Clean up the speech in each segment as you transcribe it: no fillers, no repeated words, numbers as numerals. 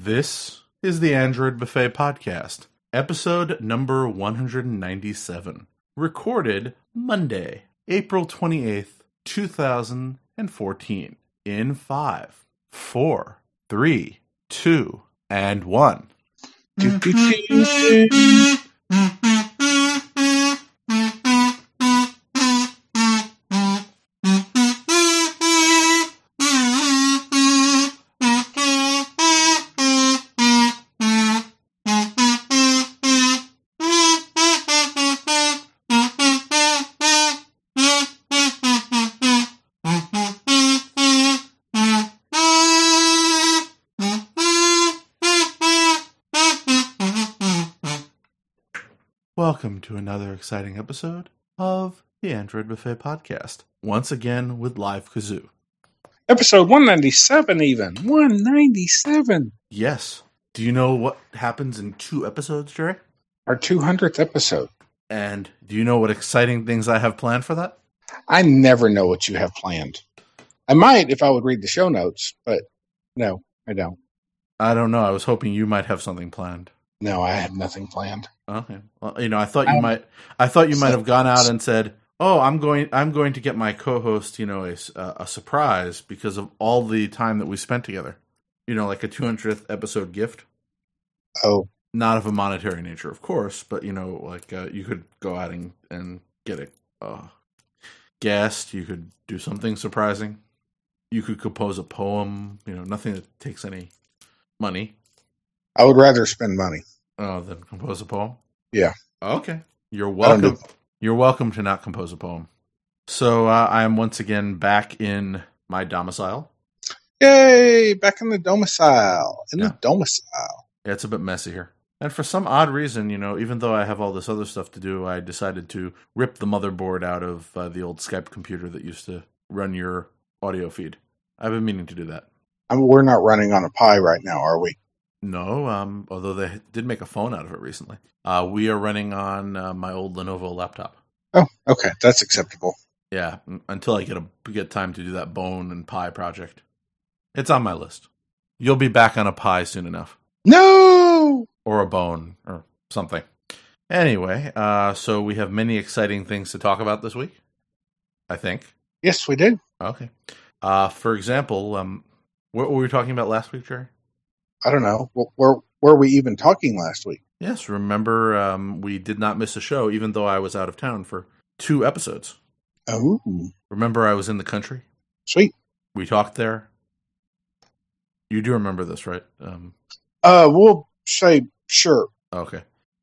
This is the Android Buffet Podcast, episode number 197, recorded Monday, April 28th, 2014, in 5, 4, 3, 2, and 1. Welcome to another exciting episode of the Android Buffet Podcast. Once again with Live Kazoo. Episode 197 even. 197. Yes. Do you know what happens in 2 episodes, Jerry? Our 200th episode. And do you know what exciting things I have planned for that? I never know what you have planned. I might if I would read the show notes, but no, I don't. I don't know. I was hoping you might have something planned. No, I have nothing planned. Okay. Well, I thought you might. I thought you might have gone out and said, "Oh, I'm going to get my co-host, a surprise because of all the time that we spent together. Like a 200th episode gift." Oh, not of a monetary nature, of course, but you could go out and get a guest. You could do something surprising. You could compose a poem. Nothing that takes any money. I would rather spend money. Oh, than compose a poem? Yeah. Okay. You're welcome. You're welcome to not compose a poem. So I am once again back in my domicile. Yay! Back in the domicile. The domicile. Yeah, it's a bit messy here. And for some odd reason, even though I have all this other stuff to do, I decided to rip the motherboard out of the old Skype computer that used to run your audio feed. I've been meaning to do that. We're not running on a Pi right now, are we? No, although they did make a phone out of it recently. We are running on my old Lenovo laptop. Oh, okay. That's acceptable. Yeah, until I get time to do that Bone and Pi project. It's on my list. You'll be back on a Pi soon enough. No! Or a Bone, or something. Anyway, so we have many exciting things to talk about this week, I think. Yes, we do. Okay. For example, what were we talking about last week, Jerry? I don't know. Were we even talking last week? Yes, remember we did not miss a show, even though I was out of town for 2 episodes. Oh. Remember I was in the country? Sweet. We talked there. You do remember this, right? We'll say sure. Okay.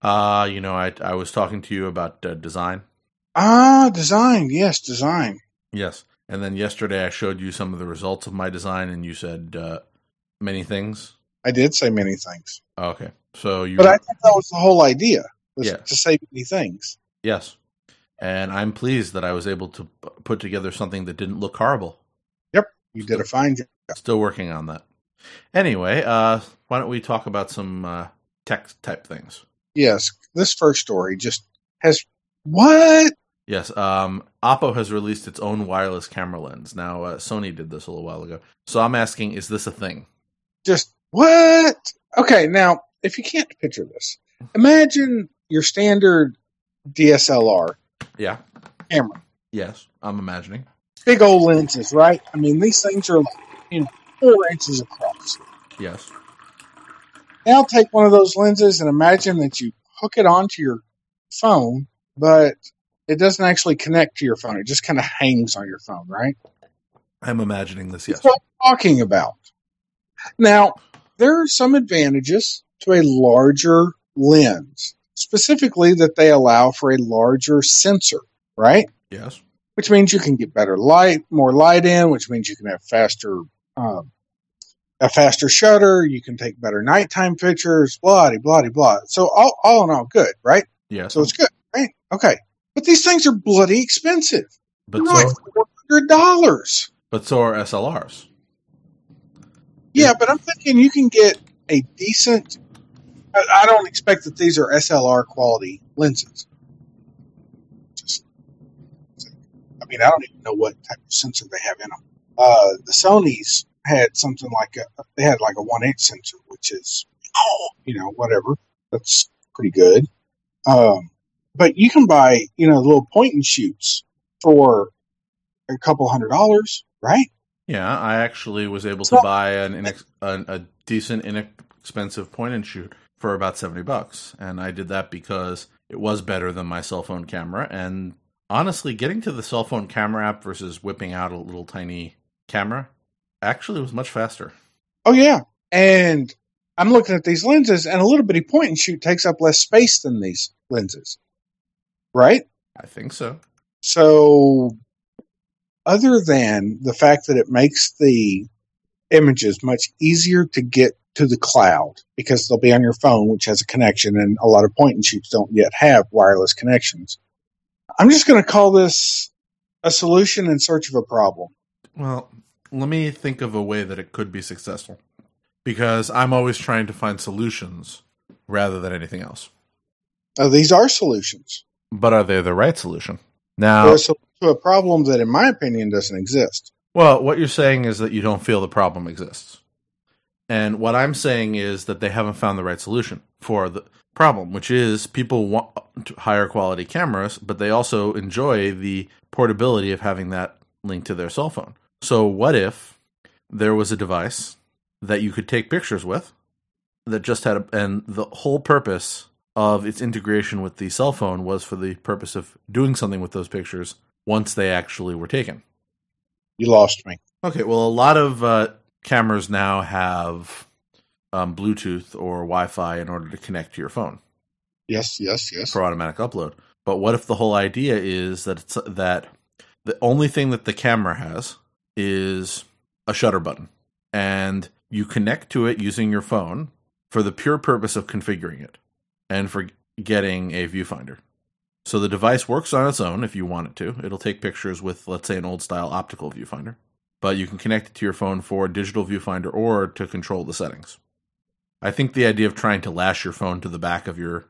I was talking to you about design. Design. Yes, design. Yes. And then yesterday I showed you some of the results of my design, and you said many things. I did say many things. Okay. But I think that was the whole idea, to say many things. Yes. And I'm pleased that I was able to put together something that didn't look horrible. Yep. You did a fine job. Still working on that. Anyway, why don't we talk about some tech type things? Yes. This first story just has... What? Yes. Oppo has released its own wireless camera lens. Now, Sony did this a little while ago. So I'm asking, is this a thing? Just... What? Okay, now, if you can't picture this, imagine your standard DSLR camera. Yes, I'm imagining. Big old lenses, right? I mean, these things are 4 inches across. Yes. Now take one of those lenses and imagine that you hook it onto your phone, but it doesn't actually connect to your phone. It just kind of hangs on your phone, right? I'm imagining this, yes. That's what I'm talking about. Now, there are some advantages to a larger lens, specifically that they allow for a larger sensor, right? Yes. Which means you can get better light, more light in, which means you can have a faster shutter. You can take better nighttime pictures, blah, blah, blah. So all in all, good, right? Yeah. So it's good, right? Okay. But these things are bloody expensive. But they're like $400. But so are SLRs. Yeah, but I'm thinking you can get a decent... I don't expect that these are SLR quality lenses. I don't even know what type of sensor they have in them. The Sonys had something like they had like a 1/8 sensor, which is, whatever. That's pretty good. But you can buy, little point and shoots for a couple $100, right? Yeah, I actually was able to So, buy a decent, inexpensive point and shoot for about $70, and I did that because it was better than my cell phone camera. And honestly, getting to the cell phone camera app versus whipping out a little tiny camera actually was much faster. oh yeah, and I'm looking at these lenses, and a little bitty point and shoot takes up less space than these lenses, right? I think so. So, other than the fact that it makes the images much easier to get to the cloud because they'll be on your phone, which has a connection, and a lot of point and shoots don't yet have wireless connections. I'm just going to call this a solution in search of a problem. Well, let me think of a way that it could be successful, because I'm always trying to find solutions rather than anything else. These are solutions. But are they the right solution? Now, They're a solution to a problem that, in my opinion, doesn't exist. well, what you're saying is that you don't feel the problem exists. And what I'm saying is that they haven't found the right solution for the problem, which is people want higher quality cameras, but they also enjoy the portability of having that linked to their cell phone. So what if there was a device that you could take pictures with that just had and the whole purpose of its integration with the cell phone was for the purpose of doing something with those pictures once they actually were taken? You lost me. Okay, well, a lot of cameras now have Bluetooth or Wi-Fi in order to connect to your phone. Yes. For automatic upload. But what if the whole idea is that that the only thing that the camera has is a shutter button, and you connect to it using your phone for the pure purpose of configuring it and for getting a viewfinder. So the device works on its own if you want it to. It'll take pictures with, let's say, an old-style optical viewfinder. But you can connect it to your phone for a digital viewfinder or to control the settings. I think the idea of trying to lash your phone to the back of your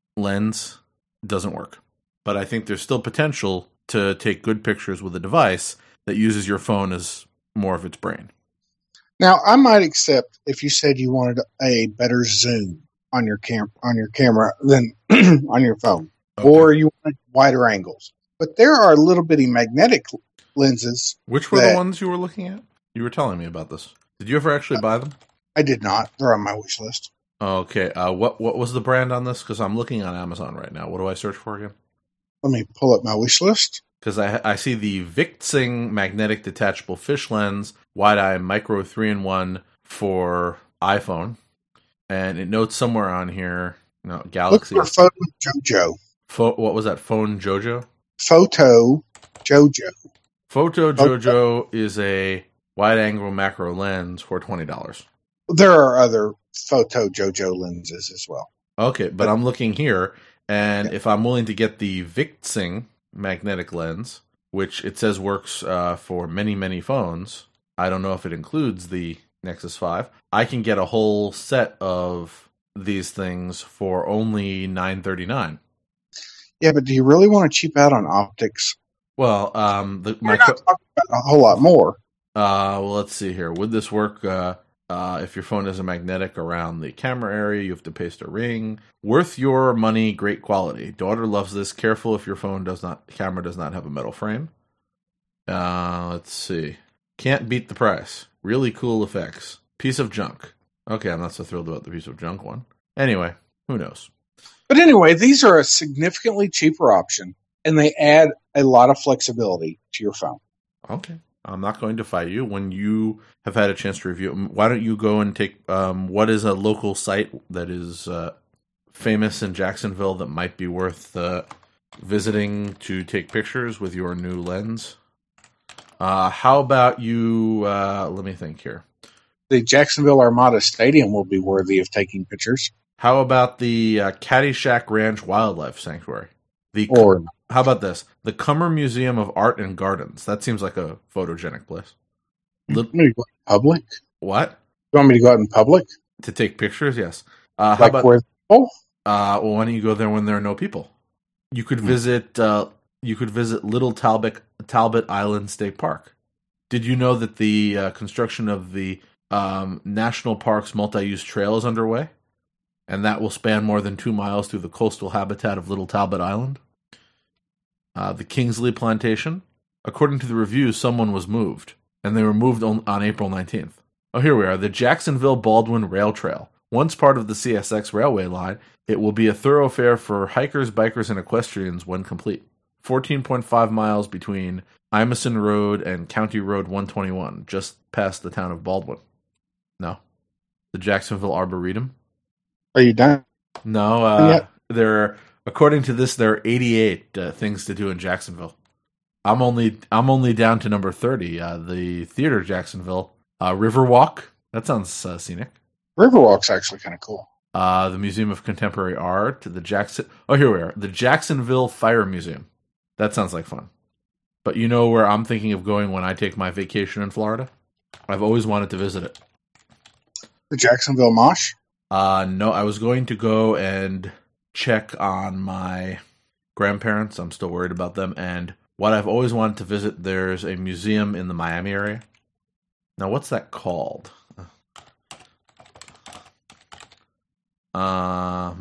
lens doesn't work. But I think there's still potential to take good pictures with a device that uses your phone as more of its brain. Now, I might accept if you said you wanted a better zoom on your camera than on your phone. Okay. Or you want wider angles. But there are little bitty magnetic lenses. Which were the ones you were looking at? You were telling me about this. Did you ever actually buy them? I did not. They're on my wish list. Okay. What was the brand on this? Because I'm looking on Amazon right now. What do I search for again? Let me pull up my wish list. Because I see the Victsing magnetic detachable fish lens, wide-eye micro 3-in-1 for iPhone. And it notes somewhere on here, Galaxy. Look for Photo Jojo. What was that? Phone Jojo? Photo Jojo. Photo Jojo is a wide-angle macro lens for $20. There are other Photo Jojo lenses as well. Okay, but I'm looking here, and if I'm willing to get the Victsing magnetic lens, which it says works for many, many phones, I don't know if it includes the Nexus 5, I can get a whole set of these things for only $9.39. Yeah, but do you really want to cheap out on optics? Well, We're not talking about a whole lot more. Well, let's see here. Would this work if your phone has a magnetic around the camera area? You have to paste a ring. Worth your money, great quality. Daughter loves this. Careful if your camera does not have a metal frame. Let's see. Can't beat the price. Really cool effects. Piece of junk. Okay, I'm not so thrilled about the piece of junk one. Anyway, who knows? But anyway, these are a significantly cheaper option, and they add a lot of flexibility to your phone. Okay. I'm not going to fight you. When you have had a chance to review it, why don't you go and take what is a local site that is famous in Jacksonville that might be worth visiting to take pictures with your new lens? How about you, let me think here. The Jacksonville Armada Stadium will be worthy of taking pictures. How about the Caddyshack Ranch Wildlife Sanctuary? How about this? The Cummer Museum of Art and Gardens. That seems like a photogenic place. You want me to go out in public? What? You want me to go out in public? To take pictures? Yes. How about where people? Well, why don't you go there when there are no people? You could visit. You could visit Little Talbot Island State Park. Did you know that the construction of the National Park's multi-use trail is underway? And that will span more than 2 miles through the coastal habitat of Little Talbot Island. The Kingsley Plantation. According to the review, someone was moved, and they were moved on April 19th. Oh, here we are. The Jacksonville-Baldwin Rail Trail. Once part of the CSX railway line, it will be a thoroughfare for hikers, bikers, and equestrians when complete. 14.5 miles between Imison Road and County Road 121, just past the town of Baldwin. No. The Jacksonville Arboretum. Are you done? No, according to this, there are 88 things to do in Jacksonville. I'm only down to number 30. The Theater Jacksonville, Riverwalk. That sounds scenic. Riverwalk's actually kind of cool. The Museum of Contemporary Art. Here we are. The Jacksonville Fire Museum. That sounds like fun. But you know where I'm thinking of going when I take my vacation in Florida? I've always wanted to visit it. The Jacksonville Mosh? No, I was going to go and check on my grandparents. I'm still worried about them. And what I've always wanted to visit, there's a museum in the Miami area. Now, what's that called? Well,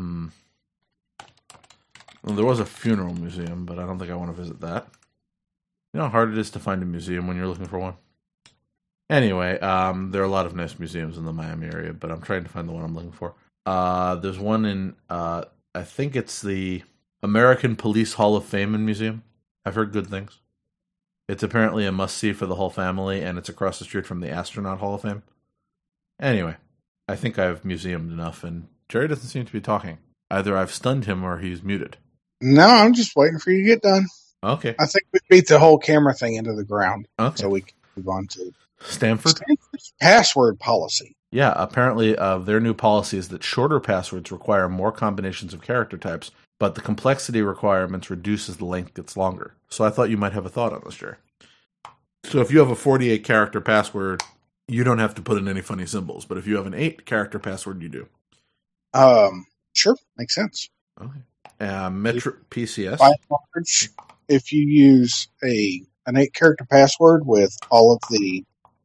there was a funeral museum, but I don't think I want to visit that. You know how hard it is to find a museum when you're looking for one? Anyway, there are a lot of nice museums in the Miami area, but I'm trying to find the one I'm looking for. There's one in, I think it's the American Police Hall of Fame and Museum. I've heard good things. It's apparently a must-see for the whole family, and it's across the street from the Astronaut Hall of Fame. Anyway, I think I've museumed enough, and Jerry doesn't seem to be talking. Either I've stunned him or he's muted. No, I'm just waiting for you to get done. Okay. I think we beat the whole camera thing into the ground. Okay. So we can move on to Stanford's password policy. Yeah, apparently their new policy is that shorter passwords require more combinations of character types, but the complexity requirements reduces the length gets longer. So I thought you might have a thought on this, Jerry. So if you have a 48-character password, you don't have to put in any funny symbols. But if you have an 8-character password, you do. Sure, makes sense. Okay. Metro PCS. By and large, if you use an 8-character password with all of the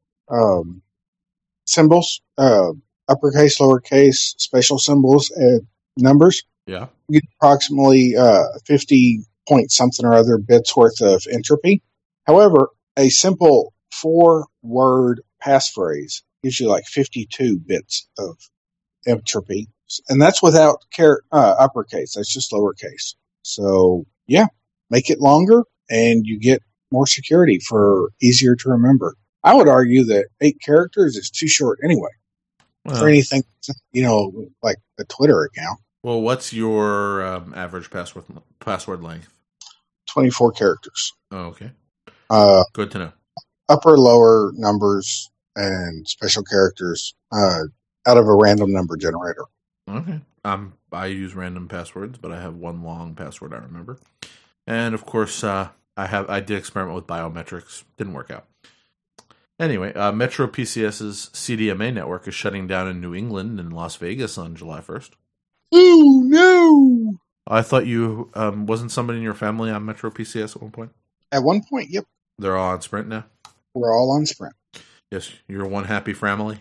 symbols, uppercase, lowercase, special symbols, and numbers, yeah, you get approximately 50 point something or other bits worth of entropy. However, a simple 4-word passphrase gives you like 52 bits of entropy, and that's without uppercase. That's just lowercase. So yeah, make it longer, and you get more security for easier to remember. I would argue that 8 characters is too short anyway for anything, like a Twitter account. Well, what's your average password length? 24 characters. Oh, okay. Good to know. Upper, lower numbers and special characters out of a random number generator. Okay. I use random passwords, but I have one long password I remember. And of course, I did experiment with biometrics. Didn't work out. Anyway, Metro PCS's CDMA network is shutting down in New England and Las Vegas on July 1st. Oh, no! I thought you, wasn't somebody in your family on Metro PCS at one point? At one point, yep. They're all on Sprint now? We're all on Sprint. Yes, you're one happy family?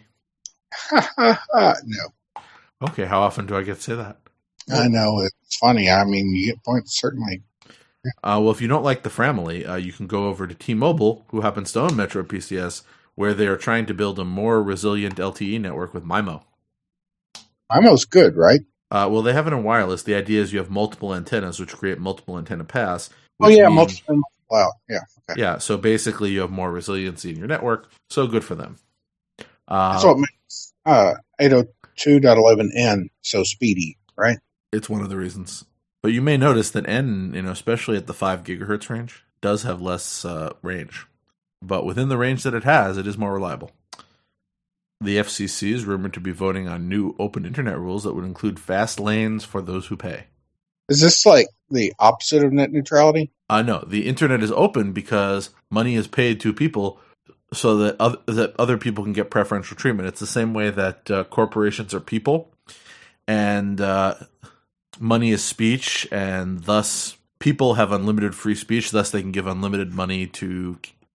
No. Okay, how often do I get to say that? I know, it's funny. I mean, you get points, certainly. Well, if you don't like the family, you can go over to T-Mobile, who happens to own Metro PCS, where they are trying to build a more resilient LTE network with MIMO. MIMO's good, right? Well, they have it in wireless. The idea is you have multiple antennas, which create multiple antenna paths. Multiple out. Yeah. Okay. Yeah, so basically you have more resiliency in your network, so good for them. That's what makes 802.11n so speedy, right? It's one of the reasons. But you may notice that N, especially at the 5 gigahertz range, does have less range. But within the range that it has, it is more reliable. The FCC is rumored to be voting on new open internet rules that would include fast lanes for those who pay. Is this like the opposite of net neutrality? No, the internet is open because money is paid to people so that other people can get preferential treatment. It's the same way that corporations are people, and money is speech, and thus people have unlimited free speech, thus they can give unlimited money to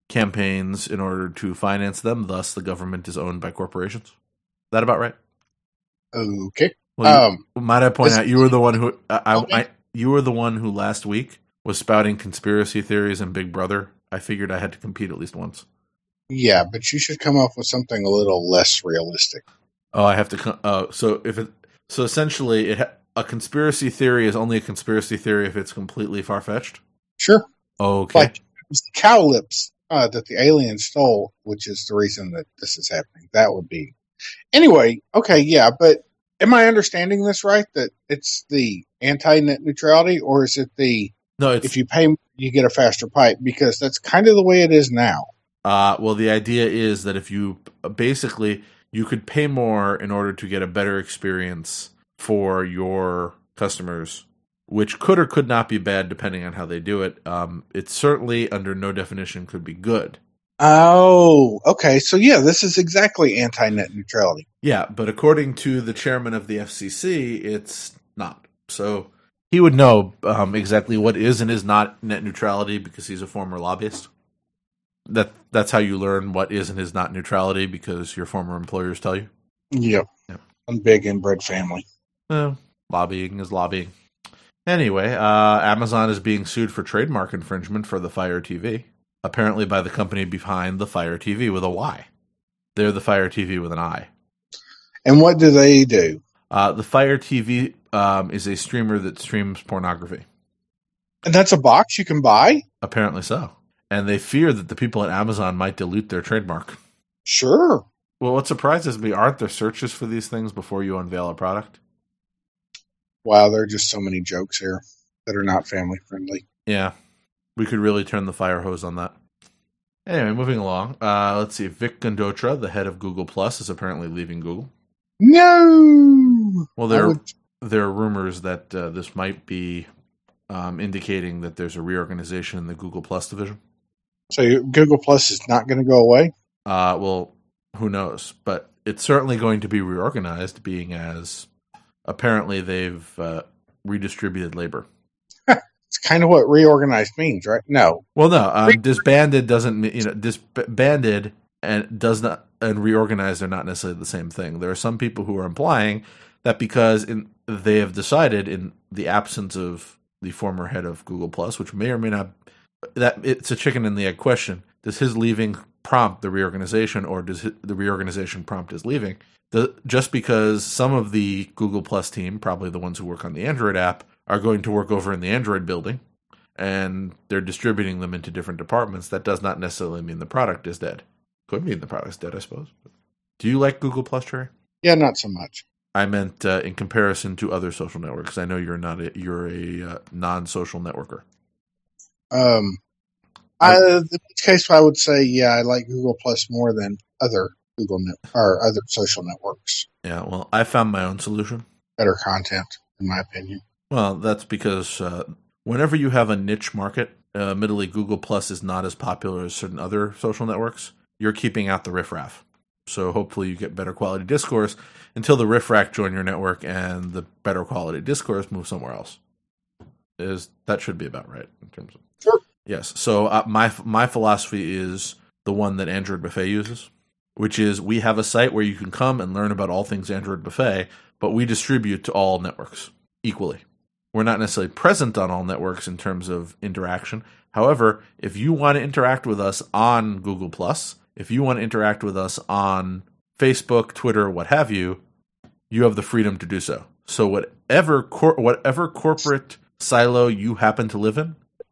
campaigns in order to finance them. Thus, the government is owned by corporations. That about right? Okay. Well, might I point out you were the one who you were the one who last week was spouting conspiracy theories and Big Brother. I figured I had to compete at least once. Yeah, but you should come up with something a little less realistic. Oh, I have to. So essentially, a conspiracy theory is only a conspiracy theory if it's completely far fetched. Sure. Okay. Like it was the cow lips that the alien stole, which is the reason that this is happening. That would be. Anyway, okay, yeah, but am I understanding this right? That it's the anti-net neutrality, or is it the no? If you pay, you get a faster pipe? Because that's kind of the way it is now. Well, the idea is that if you basically you could pay more in order to get a better experience for your customers, which could or could not be bad depending on how they do it. It certainly, under no definition, could be good. Oh, okay. So yeah, this is exactly anti-net neutrality. Yeah, but according to the chairman of the FCC, it's not. So he would know exactly what is and is not net neutrality because he's a former lobbyist. That's how you learn what is and is not neutrality, because your former employers tell you. Yep. I'm big inbred family. Lobbying is lobbying. Anyway, Amazon is being sued for trademark infringement for the Fire TV, apparently by the company behind the Fire TV with a Y. They're the Fire TV with an I. And what do they do? The Fire TV is a streamer that streams pornography. And that's a box you can buy? Apparently so. And they fear that the people at Amazon might dilute their trademark. Sure. Well, what surprises me, aren't there searches for these things before you unveil a product? Wow, there are just so many jokes here that are not family friendly. Yeah. We could really turn the fire hose on that. Anyway, moving along. Let's see. Vic Gundotra, the head of Google Plus, is apparently leaving Google. No! Well, there are rumors that this might be indicating that there's a reorganization in the Google Plus division. So Google Plus is not going to go away? Well, who knows? But it's certainly going to be reorganized, being as apparently they've redistributed labor. It's kind of what reorganized means, right? No. Well, no. Disbanded doesn't mean, disbanded and does not, and reorganized are not necessarily the same thing. There are some people who are implying that because they have decided, in the absence of the former head of Google Plus, which may or may not, that it's a chicken and the egg question. Does his leaving prompt the reorganization, or does the reorganization prompt his leaving? Just because some of the Google Plus team, probably the ones who work on the Android app, are going to work over in the Android building, and they're distributing them into different departments, that does not necessarily mean the product is dead. Could mean the product's dead, I suppose. Do you like Google Plus, Jerry? Yeah, not so much. I meant in comparison to other social networks. I know you're a non-social networker. In which case, I would say, yeah, I like Google Plus more than other other social networks. Yeah, well, I found my own solution. Better content, in my opinion. Well, that's because whenever you have a niche market, admittedly, Google Plus is not as popular as certain other social networks. You're keeping out the riffraff. So hopefully you get better quality discourse until the riffraff join your network and the better quality discourse move somewhere else. That should be about right in terms of. Sure. Yes. So my philosophy is the one that Android Buffet uses, which is we have a site where you can come and learn about all things Android Buffet, but we distribute to all networks equally. We're not necessarily present on all networks in terms of interaction. However, if you want to interact with us on Google+, if you want to interact with us on Facebook, Twitter, what have you, you have the freedom to do so. So whatever corporate silo you happen to live in,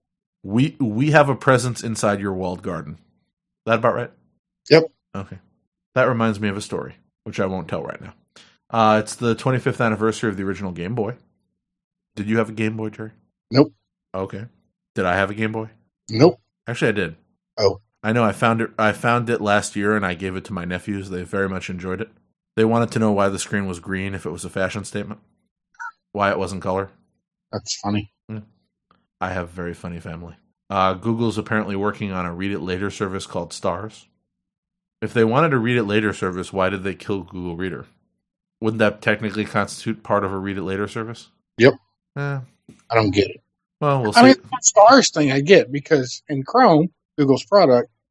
we have a presence inside your walled garden. That about right? Yep. Okay. That reminds me of a story, which I won't tell right now. It's the 25th anniversary of the original Game Boy. Did you have a Game Boy, Jerry? Nope. Okay. Did I have a Game Boy? Nope. Actually, I did. Oh. I know. I found it last year, and I gave it to my nephews. They very much enjoyed it. They wanted to know why the screen was green, if it was a fashion statement, why it wasn't color. That's funny. Yeah. I have a very funny family. Google's apparently working on a Read It Later service called Stars. If they wanted a Read It Later service, why did they kill Google Reader? Wouldn't that technically constitute part of a Read It Later service? Yep. I don't get it. Well, we'll see. I mean, the Stars thing I get, because in Chrome, Google's product,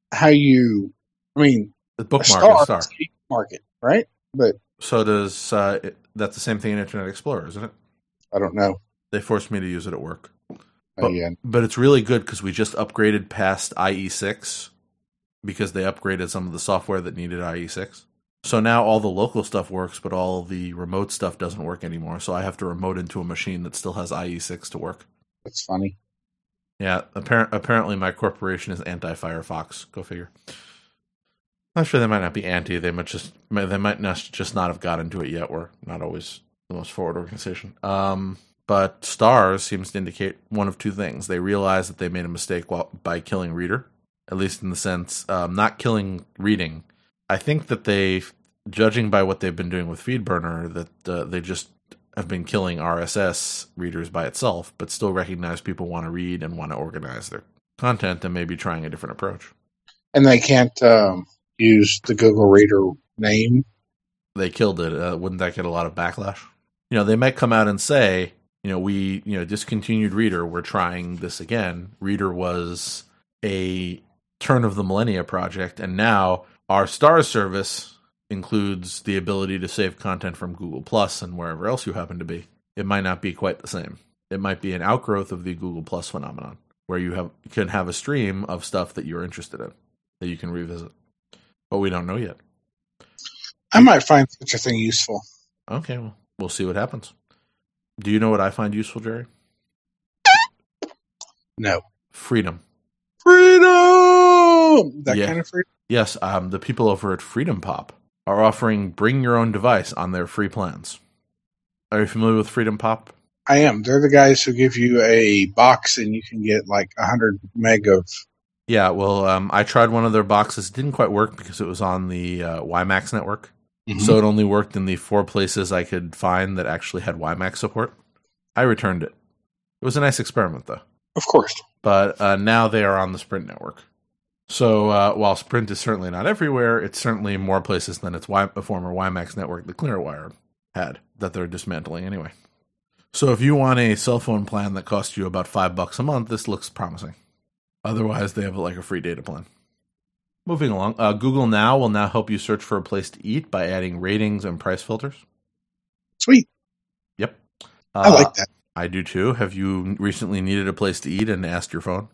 how you. I mean, The a bookmark star is is star. a market, right? But So does that's the same thing in Internet Explorer, isn't it? I don't know. They forced me to use it at work. Yeah. But it's really good because we just upgraded past IE6 because they upgraded some of the software that needed IE6. So now all the local stuff works, but all the remote stuff doesn't work anymore. So I have to remote into a machine that still has IE6 to work. That's funny. Yeah, apparently my corporation is anti-Firefox. Go figure. I'm sure they might not be anti. They might just not have gotten to it yet. We're not always the most forward organization. But stars seems to indicate one of two things. They realize that they made a mistake by killing Reader, at least in the sense not killing reading. I think that they, judging by what they've been doing with FeedBurner, that they just have been killing RSS readers by itself, but still recognize people want to read and want to organize their content and maybe trying a different approach. And they can't use the Google Reader name. They killed it. Wouldn't that get a lot of backlash? They might come out and say, we discontinued Reader. We're trying this again. Reader was a turn of the millennia project, and now our Stars service includes the ability to save content from Google Plus and wherever else you happen to be. It might not be quite the same. It might be an outgrowth of the Google Plus phenomenon, where you can have a stream of stuff that you're interested in that you can revisit. But we don't know yet. I might find such a thing useful. Okay, well, we'll see what happens. Do you know what I find useful, Jerry? No. Freedom. Freedom! That kind of freedom? Yes, the people over at Freedom Pop are offering bring your own device on their free plans. Are you familiar with Freedom Pop? I am. They're the guys who give you a box and you can get like 100 meg of... Yeah, well, I tried one of their boxes. It didn't quite work because it was on the WiMAX network. Mm-hmm. So it only worked in the 4 places I could find that actually had WiMAX support. I returned it. It was a nice experiment, though. Of course. But now they are on the Sprint network. So while Sprint is certainly not everywhere, it's certainly more places than its former WiMAX network, the Clearwire, had, that they're dismantling anyway. So if you want a cell phone plan that costs you about $5 a month, this looks promising. Otherwise, they have like a free data plan. Moving along, Google Now will now help you search for a place to eat by adding ratings and price filters. Sweet. Yep. I like that. I do too. Have you recently needed a place to eat and asked your phone?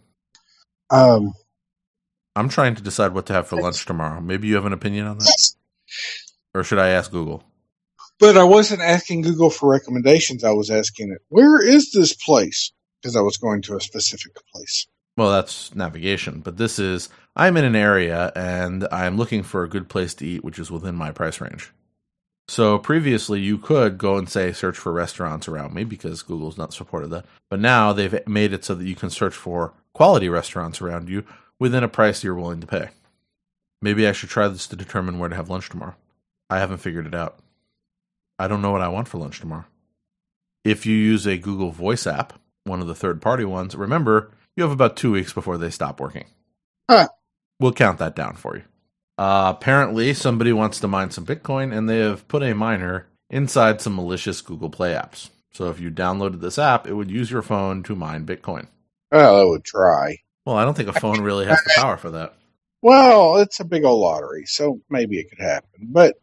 I'm trying to decide what to have for lunch tomorrow. Maybe you have an opinion on that? Yes. Or should I ask Google? But I wasn't asking Google for recommendations. I was asking it, where is this place? Because I was going to a specific place. Well, that's navigation. But this is, I'm in an area and I'm looking for a good place to eat, which is within my price range. So previously you could go and say, search for restaurants around me because Google's not supported that. But now they've made it so that you can search for quality restaurants around you within a price you're willing to pay. Maybe I should try this to determine where to have lunch tomorrow. I haven't figured it out. I don't know what I want for lunch tomorrow. If you use a Google Voice app, one of the third-party ones, remember, you have about 2 weeks before they stop working. Huh. We'll count that down for you. Apparently, somebody wants to mine some Bitcoin, and they have put a miner inside some malicious Google Play apps. So if you downloaded this app, it would use your phone to mine Bitcoin. Well, I would try. Well, I don't think a phone really has the power for that. Well, it's a big old lottery, so maybe it could happen. But,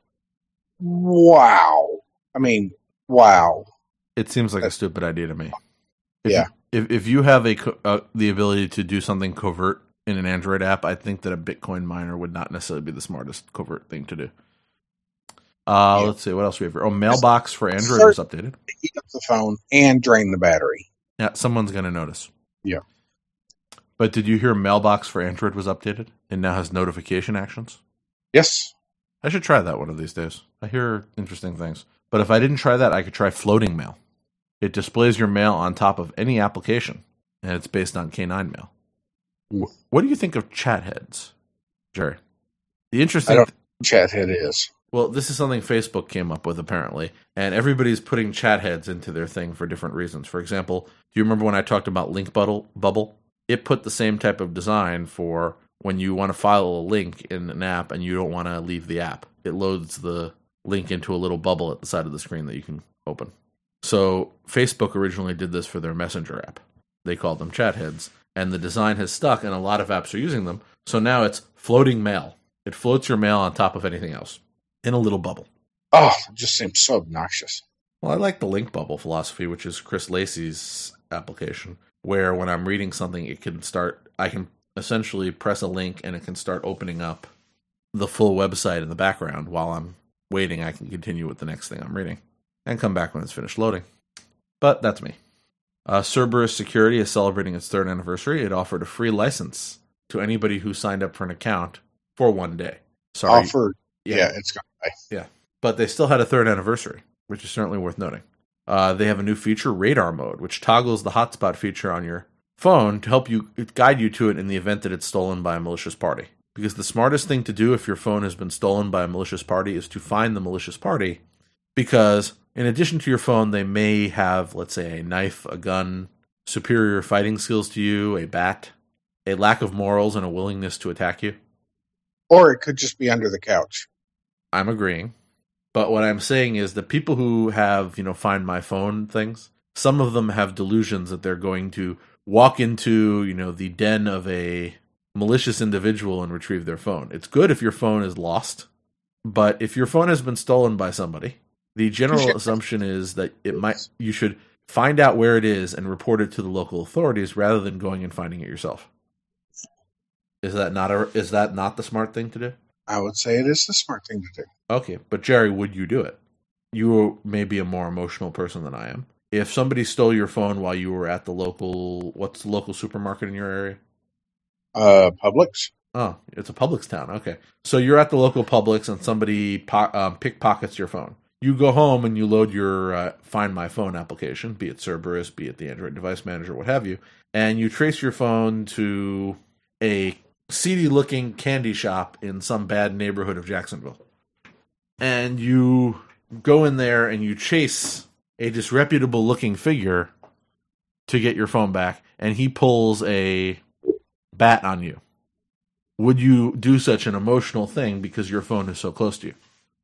wow. I mean, wow. It seems like a stupid idea to me. Yeah. If you have the ability to do something covert in an Android app, I think that a Bitcoin miner would not necessarily be the smartest covert thing to do. Let's see, what else we have here? Oh, Mailbox for Android was updated. Heat up the phone and drain the battery. Yeah, someone's going to notice. Yeah. But did you hear Mailbox for Android was updated? It now has notification actions? Yes. I should try that one of these days. I hear interesting things. But if I didn't try that, I could try floating mail. It displays your mail on top of any application, and it's based on K9 Mail. What do you think of chat heads, Jerry? The interesting... I don't know what chat head is. Well, this is something Facebook came up with, apparently, and everybody's putting chat heads into their thing for different reasons. For example, do you remember when I talked about Link Bubble? It put the same type of design for when you want to file a link in an app and you don't want to leave the app. It loads the link into a little bubble at the side of the screen that you can open. So Facebook originally did this for their Messenger app. They called them chat heads. and the design has stuck, and a lot of apps are using them. So now it's floating mail. It floats your mail on top of anything else in a little bubble. Oh, it just seems so obnoxious. Well, I like the link bubble philosophy, which is Chris Lacey's application, where when I'm reading something, I can essentially press a link and it can start opening up the full website in the background. While I'm waiting, I can continue with the next thing I'm reading and come back when it's finished loading. But that's me. Cerberus Security is celebrating its 3rd anniversary. It offered a free license to anybody who signed up for an account for 1 day. Sorry. Offered. Yeah, it's gone by. Yeah. But they still had a 3rd anniversary, which is certainly worth noting. They have a new feature, Radar Mode, which toggles the hotspot feature on your phone to help you guide you to it in the event that it's stolen by a malicious party. Because the smartest thing to do if your phone has been stolen by a malicious party is to find the malicious party, because in addition to your phone, they may have, let's say, a knife, a gun, superior fighting skills to you, a bat, a lack of morals, and a willingness to attack you. Or it could just be under the couch. I'm agreeing. But what I'm saying is that people who have, find my phone things, some of them have delusions that they're going to walk into, the den of a malicious individual and retrieve their phone. It's good if your phone is lost, but if your phone has been stolen by somebody, the general assumption is that you should find out where it is and report it to the local authorities rather than going and finding it yourself. Is that not the smart thing to do? I would say it is the smart thing to do. Okay, but Jerry, would you do it? You may be a more emotional person than I am. If somebody stole your phone while you were at what's the local supermarket in your area? Publix. Oh, it's a Publix town. Okay. So you're at the local Publix and somebody pickpockets your phone. You go home and you load your Find My Phone application, be it Cerberus, be it the Android Device Manager, what have you, and you trace your phone to a seedy-looking candy shop in some bad neighborhood of Jacksonville. And you go in there and you chase a disreputable-looking figure to get your phone back, and he pulls a bat on you. Would you do such an emotional thing because your phone is so close to you?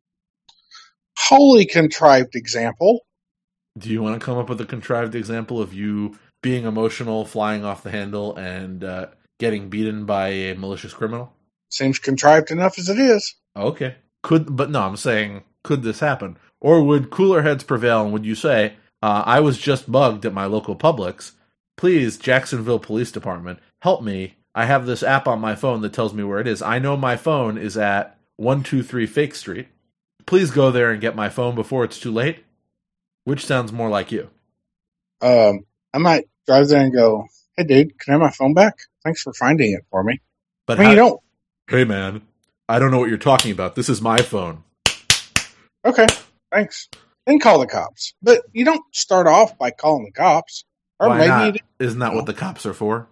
Wholly contrived example. Do you want to come up with a contrived example of you being emotional, flying off the handle, and getting beaten by a malicious criminal? Seems contrived enough as it is. Okay. I'm saying, could this happen? Or would cooler heads prevail, and would you say, I was just bugged at my local Publix. Please, Jacksonville Police Department, help me. I have this app on my phone that tells me where it is. I know my phone is at 123 Fake Street. Please go there and get my phone before it's too late. Which sounds more like you? I might drive there and go, hey, dude, can I have my phone back? Thanks for finding it for me. But you don't. Hey, man, I don't know what you're talking about. This is my phone. Okay, thanks. Then call the cops. But you don't start off by calling the cops. Or Why maybe not? Isn't that what the cops are for?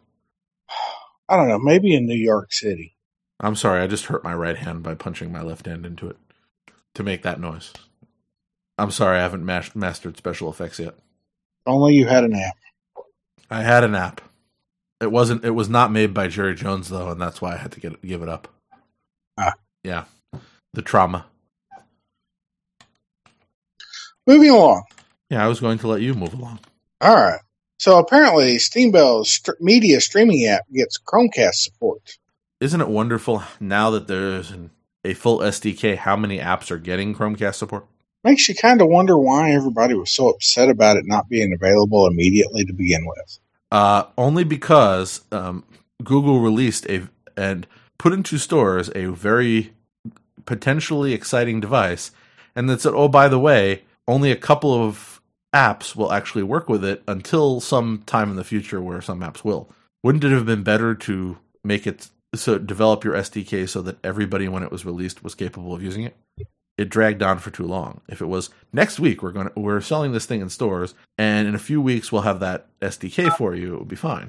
I don't know. Maybe in New York City. I'm sorry. I just hurt my right hand by punching my left hand into it to make that noise. I'm sorry. I haven't mastered special effects yet. Only you had an app. I had an app. It was not made by Jerry Jones, though, and that's why I had to give it up. Yeah. The trauma. Moving along. Yeah, I was going to let you move along. All right. So apparently, Steambell's media streaming app gets Chromecast support. Isn't it wonderful now that there's a full SDK, how many apps are getting Chromecast support? Makes you kind of wonder why everybody was so upset about it not being available immediately to begin with. Only because Google released and put into stores a very potentially exciting device, and that said, oh, by the way, only a couple of apps will actually work with it until some time in the future where some apps will. Wouldn't it have been better to make it so develop your SDK so that everybody, when it was released, was capable of using it? It dragged on for too long. If it was next week, we're selling this thing in stores, and in a few weeks we'll have that SDK for you, it would be fine.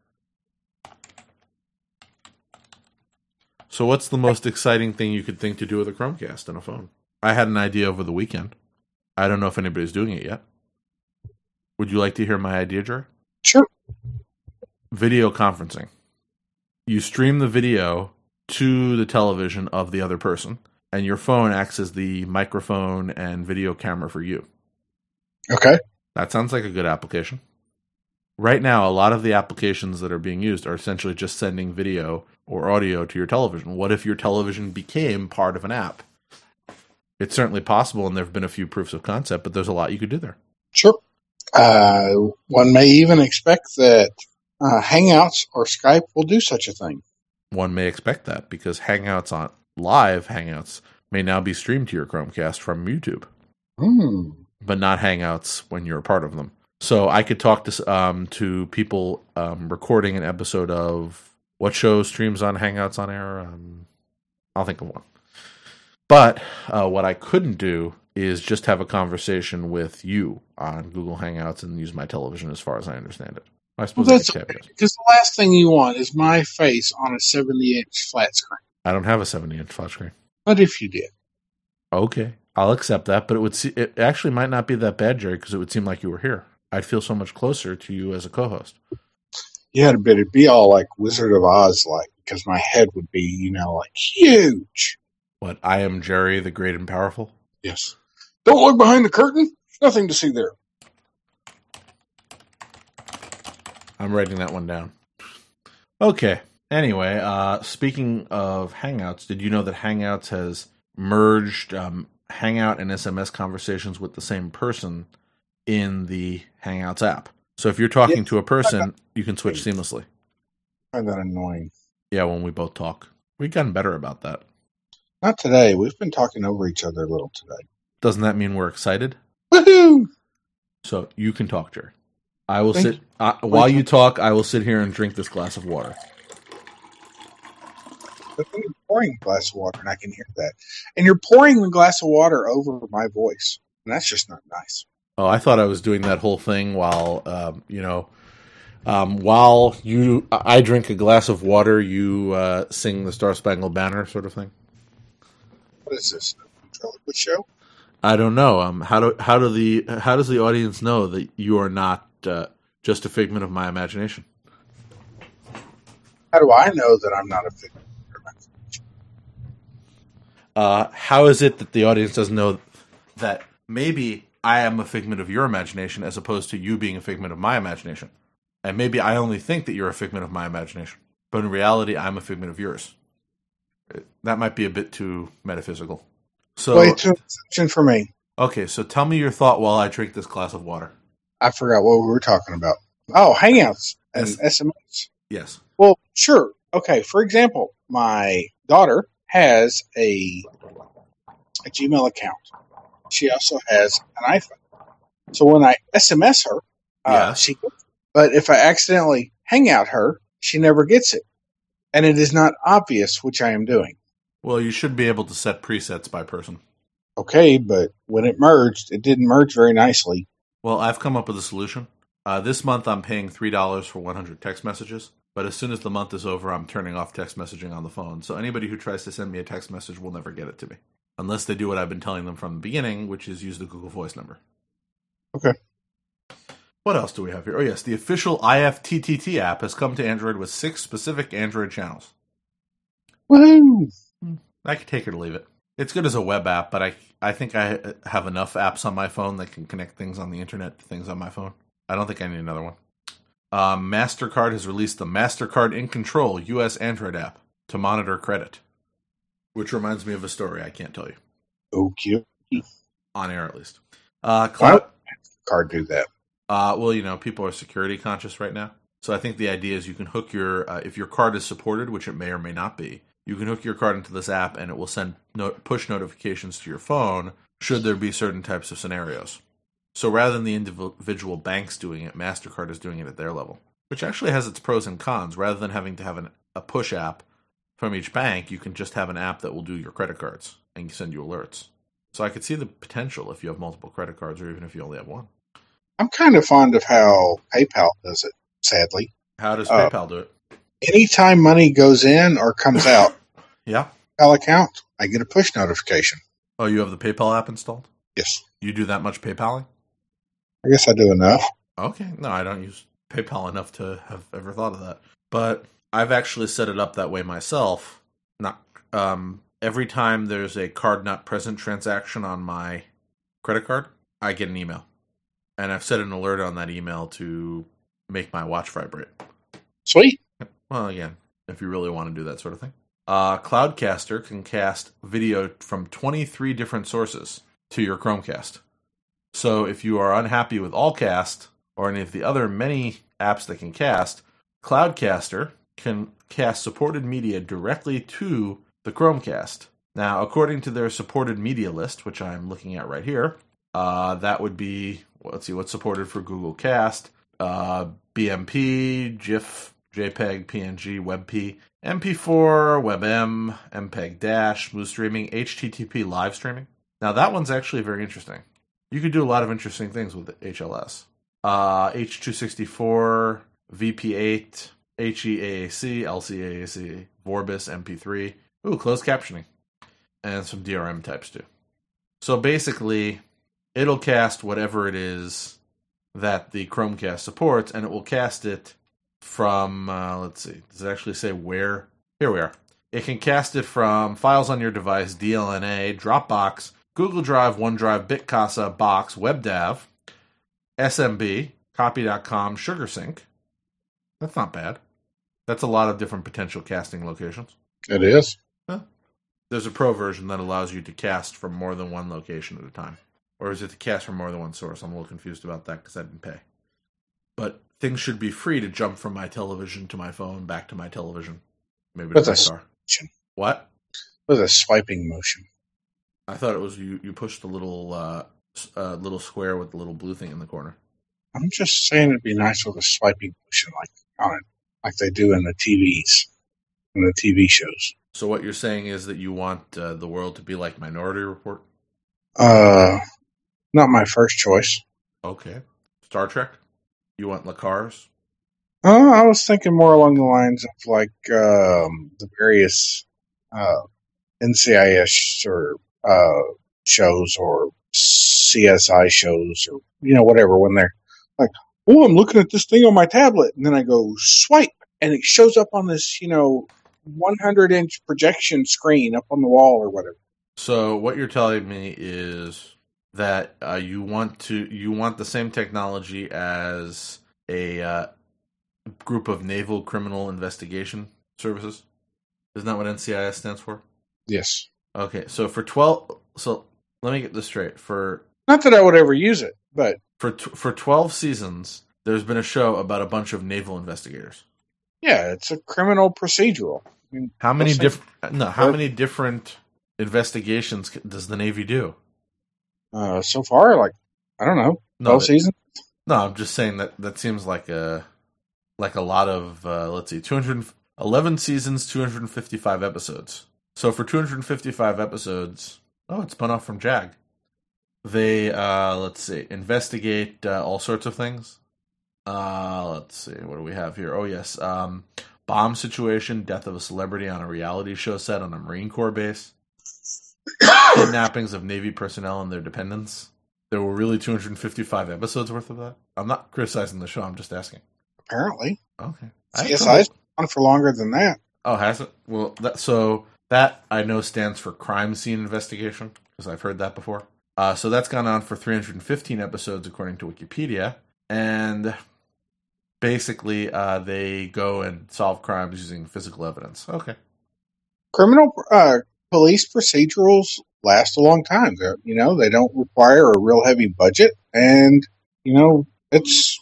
So what's the most exciting thing you could think to do with a Chromecast on a phone? I had an idea over the weekend. I don't know if anybody's doing it yet. Would you like to hear my idea, Jerry? Sure. Video conferencing. You stream the video to the television of the other person, and your phone acts as the microphone and video camera for you. Okay. That sounds like a good application. Right now, a lot of the applications that are being used are essentially just sending video or audio to your television. What if your television became part of an app? It's certainly possible, and there have been a few proofs of concept, but there's a lot you could do there. Sure. One may even expect that Hangouts or Skype will do such a thing. One may expect that because Hangouts on live Hangouts may now be streamed to your Chromecast from YouTube, but not Hangouts when you're a part of them. So I could talk to people recording an episode of what show streams on Hangouts on air. I'll think of one. But what I couldn't do is just have a conversation with you on Google Hangouts and use my television, as far as I understand it. I suppose that's okay, because the last thing you want is my face on a 70-inch flat screen. I don't have a 70-inch flat screen. But if you did. Okay, I'll accept that, but it actually might not be that bad, Jerry, because it would seem like you were here. I'd feel so much closer to you as a co-host. Yeah, but it'd be all like Wizard of Oz-like, because my head would be, like huge. What, I am Jerry, the great and powerful? Yes. Don't look behind the curtain. There's nothing to see there. I'm writing that one down. Okay. Anyway, speaking of Hangouts, did you know that Hangouts has merged Hangout and SMS conversations with the same person in the Hangouts app? So if you're talking to a person, you can switch seamlessly. I find that annoying. Yeah, when we both talk. We've gotten better about that. Not today. We've been talking over each other a little today. Doesn't that mean we're excited? Woohoo! So you can talk, Jerry. I will sit while you talk. I will sit here and drink this glass of water. But then you're pouring a glass of water, and I can hear that. And you're pouring the glass of water over my voice, and that's just not nice. Oh, I thought I was doing that whole thing while while I drink a glass of water, you sing the Star Spangled Banner, sort of thing. What is this? A ventriloquist show? I don't know. How does the audience know that you are not just a figment of my imagination? How do I know that I'm not a figment of your imagination? How is it that the audience doesn't know that maybe I am a figment of your imagination as opposed to you being a figment of my imagination? And maybe I only think that you're a figment of my imagination, but in reality, I'm a figment of yours. That might be a bit too metaphysical. So, way too exception for me. Okay, so tell me your thought while I drink this glass of water. I forgot what we were talking about. Oh, Hangouts and SMS. Yes. Well, sure. Okay, for example, my daughter has a Gmail account. She also has an iPhone. So when I SMS her, she gets it. But if I accidentally Hangout her, she never gets it. And it is not obvious which I am doing. Well, you should be able to set presets by person. Okay, but when it merged, it didn't merge very nicely. Well, I've come up with a solution. This month I'm paying $3 for 100 text messages, but as soon as the month is over, I'm turning off text messaging on the phone. So anybody who tries to send me a text message will never get it to me. Unless they do what I've been telling them from the beginning, which is use the Google Voice number. Okay. What else do we have here? Oh, yes, the official IFTTT app has come to Android with 6 specific Android channels. Woohoo! I could take it or leave it. It's good as a web app, but I think I have enough apps on my phone that can connect things on the internet to things on my phone. I don't think I need another one. MasterCard has released the MasterCard In Control US Android app to monitor credit, which reminds me of a story I can't tell you. Okay. On air, at least. Why would MasterCard do that? Well, people are security conscious right now. So I think the idea is you can hook your, if your card is supported, which it may or may not be, you can hook your card into this app and it will send push notifications to your phone should there be certain types of scenarios. So rather than the individual banks doing it, MasterCard is doing it at their level, which actually has its pros and cons. Rather than having to have a push app from each bank, you can just have an app that will do your credit cards and send you alerts. So I could see the potential if you have multiple credit cards or even if you only have one. I'm kind of fond of how PayPal does it, sadly. How does PayPal do it? Anytime money goes in or comes out, yeah, PayPal account, I get a push notification. Oh, you have the PayPal app installed? Yes. You do that much PayPaling? I guess I do enough. Okay. No, I don't use PayPal enough to have ever thought of that. But I've actually set it up that way myself. Not every time there's a card not present transaction on my credit card, I get an email. And I've set an alert on that email to make my watch vibrate. Sweet. Well, again, if you really want to do that sort of thing. Cloudcaster can cast video from 23 different sources to your Chromecast. So if you are unhappy with Allcast or any of the other many apps that can cast, Cloudcaster can cast supported media directly to the Chromecast. Now, according to their supported media list, which I'm looking at right here, that would be, let's see, what's supported for Google Cast, BMP, GIF, JPEG, PNG, WebP, MP4, WebM, MPEG-, smooth streaming, HTTP live streaming. Now, that one's actually very interesting. You could do a lot of interesting things with HLS. H.264, VP8, HEAAC, LCAAC, Vorbis, MP3. Ooh, closed captioning. And some DRM types too. So basically, it'll cast whatever it is that the Chromecast supports, and it will cast it from, let's see, does it actually say where? Here we are. It can cast it from files on your device, DLNA, Dropbox, Google Drive, OneDrive, BitCasa, Box, WebDAV, SMB, Copy.com, SugarSync. That's not bad. That's a lot of different potential casting locations. It is. Huh. There's a pro version that allows you to cast from more than one location at a time. Or is it to cast from more than one source? I'm a little confused about that because I didn't pay. But things should be free to jump from my television to my phone, back to my television. Maybe to my car. What? With a swiping motion. I thought it was you pushed the little square with the little blue thing in the corner. I'm just saying it'd be nice with a swiping motion like they do in the TVs, in the TV shows. So what you're saying is that you want the world to be like Minority Report? Not my first choice. Okay. Star Trek? You want Lacars? I was thinking more along the lines of like the various NCIS or shows or CSI shows or whatever, when they're like, oh, I'm looking at this thing on my tablet, and then I go swipe, and it shows up on this 100-inch projection screen up on the wall or whatever. So what you're telling me is that you want the same technology as a group of naval criminal investigation services. Isn't that what NCIS stands for? Yes. Okay, so for 12, so let me get this straight. For not that I would ever use it, but for 12 seasons, there's been a show about a bunch of naval investigators. Yeah, it's a criminal procedural. I mean, how many different investigations does the Navy do? So far, I don't know, 12 seasons. No, I'm just saying that seems like a lot of let's see, 211 seasons, 255 episodes. So for 255 episodes, it spun off from JAG. They let's see, investigate all sorts of things. Let's see, what do we have here? Oh yes, bomb situation, death of a celebrity on a reality show set on a Marine Corps base, kidnappings of Navy personnel and their dependents. There were really 255 episodes worth of that. I'm not criticizing the show. I'm just asking. Apparently. Okay. CSI's on for longer than that. Oh, has it? Well, that I know stands for crime scene investigation, because I've heard that before. So that's gone on for 315 episodes according to Wikipedia. And basically, they go and solve crimes using physical evidence. Okay. Criminal police procedurals last a long time. They don't require a real heavy budget, and it's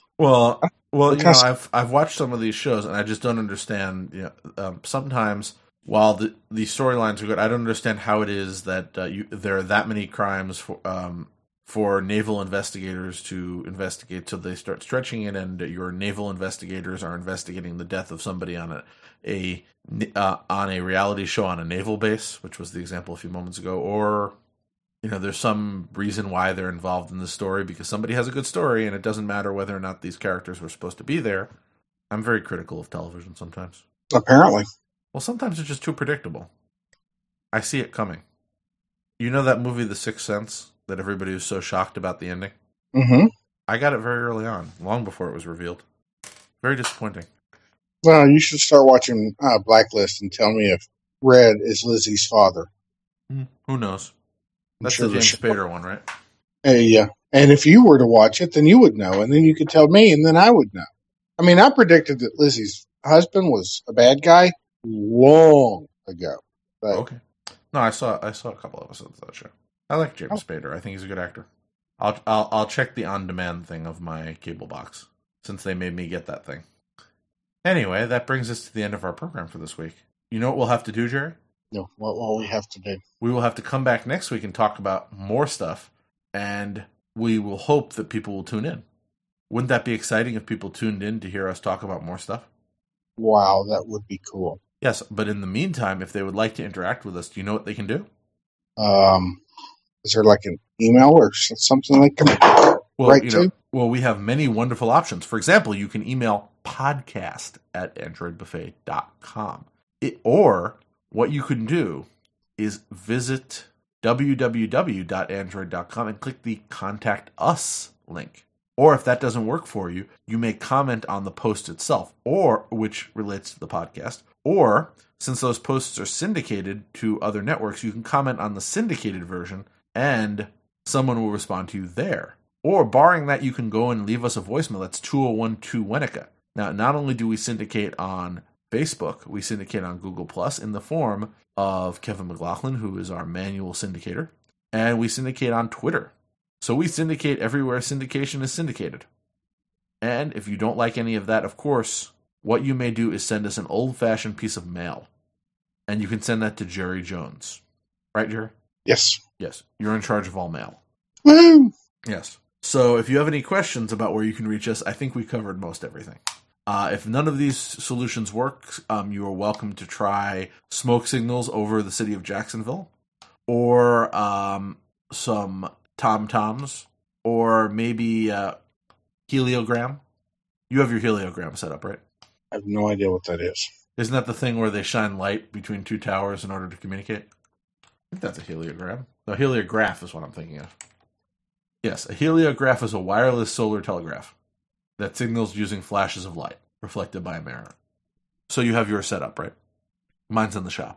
I've watched some of these shows, and I just don't understand. Sometimes while the storylines are good, I don't understand how it is that there are that many crimes for naval investigators to investigate. So they start stretching it, and your naval investigators are investigating the death of somebody on a reality show on a naval base, which was the example a few moments ago, or there's some reason why they're involved in the story because somebody has a good story, and it doesn't matter whether or not these characters were supposed to be there. I'm very critical of television sometimes. Apparently. Well, sometimes it's just too predictable. I see it coming. You know that movie, The Sixth Sense, that everybody was so shocked about the ending? Mm-hmm. I got it very early on, long before it was revealed. Very disappointing. Well, you should start watching Blacklist and tell me if Red is Lizzie's father. Who knows? That's the James Spader one, right? Yeah. And if you were to watch it, then you would know, and then you could tell me, and then I would know. I mean, I predicted that Lizzie's husband was a bad guy long ago. But Okay. No, I saw a couple episodes of that show. I like James Spader. I think he's a good actor. I'll check the on-demand thing of my cable box since they made me get that thing. Anyway, that brings us to the end of our program for this week. You know what we'll have to do, Jerry? no, what will we have to do? We will have to come back next week and talk about more stuff, and we will hope that people will tune in. Wouldn't that be exciting if people tuned in to hear us talk about more stuff? Wow, that would be cool. Yes, but in the meantime, if they would like to interact with us, do you know what they can do? Is there like an email or something they can write to? Well, we have many wonderful options. For example, you can email podcast@androidbuffet.com. Or what you can do is visit www.android.com and click the Contact Us link. Or if that doesn't work for you, you may comment on the post itself, or which relates to the podcast. Or, since those posts are syndicated to other networks, you can comment on the syndicated version and someone will respond to you there. Or, barring that, you can go and leave us a voicemail. That's 2012-WENNICA. Now, not only do we syndicate on Facebook, we syndicate on Google Plus in the form of Kevin McLaughlin, who is our manual syndicator, and we syndicate on Twitter. So we syndicate everywhere syndication is syndicated. And if you don't like any of that, of course, what you may do is send us an old-fashioned piece of mail. And you can send that to Jerry Jones. Right, Jerry? Yes. Yes. You're in charge of all mail. Woo! Yes. So if you have any questions about where you can reach us, I think we covered most everything. If none of these solutions work, you are welcome to try smoke signals over the city of Jacksonville, or some tom-toms, or maybe heliogram. You have your heliogram set up, right? I have no idea what that is. Isn't that the thing where they shine light between two towers in order to communicate? I think that's a heliogram. No, heliograph is what I'm thinking of. Yes, a heliograph is a wireless solar telegraph that signals using flashes of light reflected by a mirror. So you have yours set up, right? Mine's in the shop.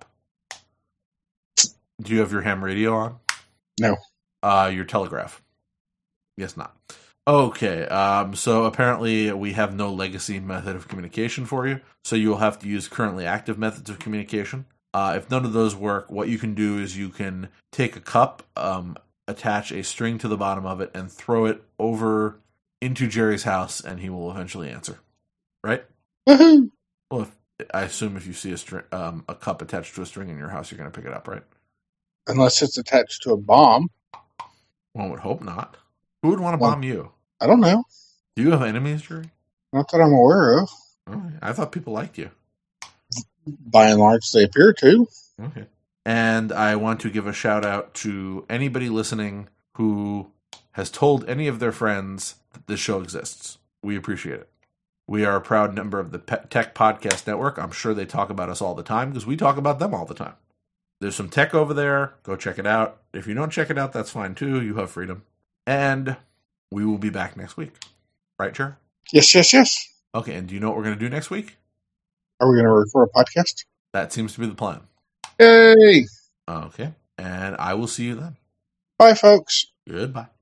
Do you have your ham radio on? No. Your telegraph? Yes, not. Okay, so apparently we have no legacy method of communication for you, so you will have to use currently active methods of communication. If none of those work, what you can do is you can take a cup, attach a string to the bottom of it, and throw it over into Jerry's house, and he will eventually answer. Right? Woohoo! Well, I assume if you see a cup attached to a string in your house, you're going to pick it up, right? Unless it's attached to a bomb. One would hope not. Who would want to bomb you? I don't know. Do you have enemies, Jerry? Not that I'm aware of. Okay. I thought people liked you. By and large, they appear to. Okay. And I want to give a shout out to anybody listening who has told any of their friends that this show exists. We appreciate it. We are a proud member of the Tech Podcast Network. I'm sure they talk about us all the time because we talk about them all the time. There's some tech over there. Go check it out. If you don't check it out, that's fine too. You have freedom. And we will be back next week. Right, Jer? Yes, yes, yes. Okay, and do you know what we're going to do next week? Are we going to record a podcast? That seems to be the plan. Yay! Okay, and I will see you then. Bye, folks. Goodbye.